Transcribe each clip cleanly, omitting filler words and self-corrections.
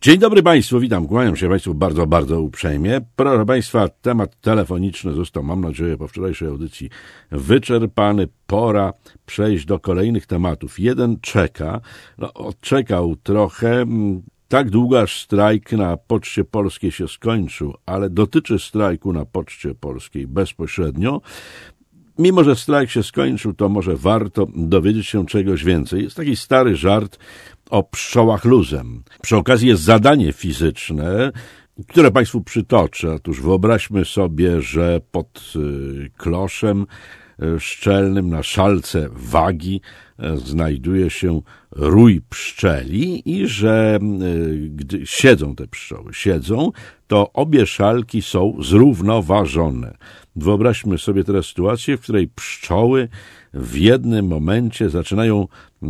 Dzień dobry Państwu, witam, kłaniam się Państwu bardzo, bardzo uprzejmie. Proszę Państwa, temat telefoniczny został, mam nadzieję, po wczorajszej audycji wyczerpany. Pora przejść do kolejnych tematów. Jeden czeka, odczekał trochę, tak długo aż strajk na Poczcie Polskiej się skończył, ale dotyczy strajku na Poczcie Polskiej bezpośrednio. Mimo że strajk się skończył, to może warto dowiedzieć się czegoś więcej. Jest taki stary żart o pszczołach luzem. Przy okazji jest zadanie fizyczne, które Państwu przytoczę. Otóż wyobraźmy sobie, że pod kloszem szczelnym na szalce wagi znajduje się rój pszczeli i że gdy siedzą te pszczoły, to obie szalki są zrównoważone. Wyobraźmy sobie teraz sytuację, w której pszczoły w jednym momencie zaczynają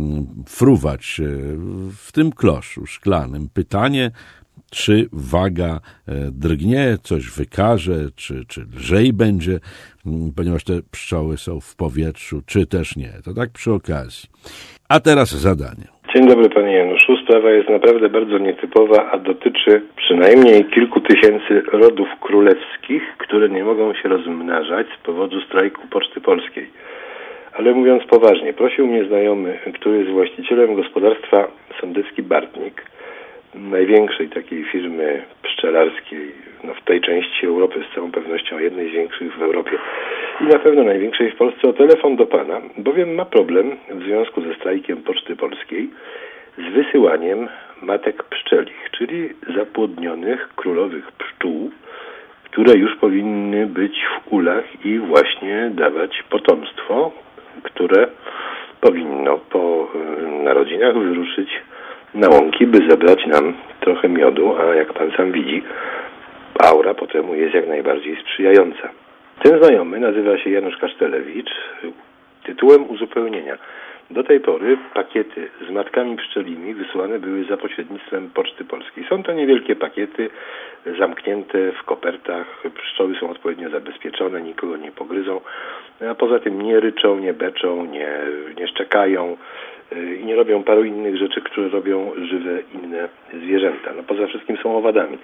fruwać w tym kloszu szklanym. Pytanie, czy waga drgnie, coś wykaże, czy lżej będzie, ponieważ te pszczoły są w powietrzu, czy też nie. To tak przy okazji. A teraz zadanie. Dzień dobry Panie Januszu. Sprawa jest naprawdę bardzo nietypowa, a dotyczy przynajmniej kilku tysięcy rodów królewskich, które nie mogą się rozmnażać z powodu strajku Poczty Polskiej. Ale mówiąc poważnie, prosił mnie znajomy, który jest właścicielem gospodarstwa Sądecki Bartnik, największej takiej firmy pszczelarskiej w tej części Europy, z całą pewnością jednej z większych w Europie i na pewno największej w Polsce, o telefon do Pana, bowiem ma problem w związku ze strajkiem Poczty Polskiej z wysyłaniem matek pszczelich, czyli zapłodnionych królowych pszczół, które już powinny być w ulach i właśnie dawać potomstwo, które powinno po narodzinach wyruszyć na łąki, by zebrać nam trochę miodu, a jak Pan sam widzi, aura po temu jest jak najbardziej sprzyjająca. Ten znajomy nazywa się Janusz Kasztelewicz. Tytułem uzupełnienia. Do tej pory pakiety z matkami pszczelimi wysyłane były za pośrednictwem Poczty Polskiej. Są to niewielkie pakiety zamknięte w kopertach. Pszczoły są odpowiednio zabezpieczone, nikogo nie pogryzą, a poza tym nie ryczą, nie beczą, nie szczekają i nie robią paru innych rzeczy, które robią żywe inne zwierzęta. Poza wszystkim są owadami.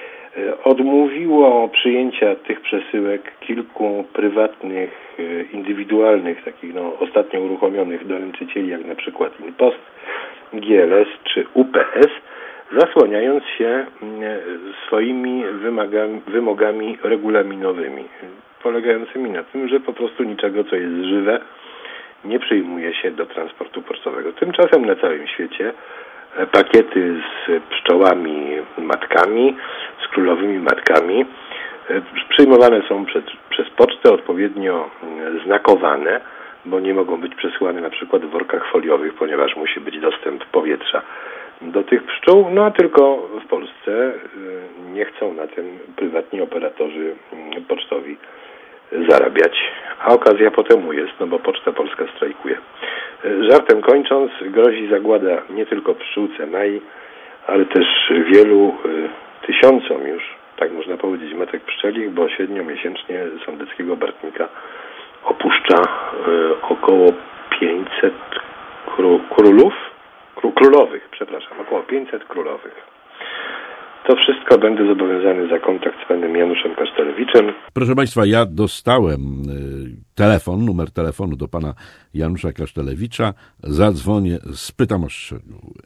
Odmówiło przyjęcia tych przesyłek kilku prywatnych, indywidualnych, takich ostatnio uruchomionych doręczycieli, jak na przykład InPost, GLS czy UPS, zasłaniając się swoimi wymogami regulaminowymi, polegającymi na tym, że po prostu niczego, co jest żywe, nie przyjmuje się do transportu pocztowego. Tymczasem na całym świecie pakiety z pszczołami matkami, z królowymi matkami przyjmowane są przez pocztę, odpowiednio znakowane, bo nie mogą być przesyłane na przykład w workach foliowych, ponieważ musi być dostęp powietrza do tych pszczół, a tylko w Polsce nie chcą na tym prywatni operatorzy pocztowi zarabiać, a okazja po temu jest, bo Poczta Polska strajkuje. Żartem kończąc, grozi zagłada nie tylko pszczółce Mai, ale też wielu tysiącom już, tak można powiedzieć, matek pszczelich, bo średnio miesięcznie Sądeckiego Bartnika opuszcza około 500 około 500 królowych. To wszystko, będę zobowiązany za kontakt z panem Januszem Kasztelewiczem. Proszę Państwa, ja dostałem numer telefonu do pana Janusza Kasztelewicza. Zadzwonię, spytam o szczegóły.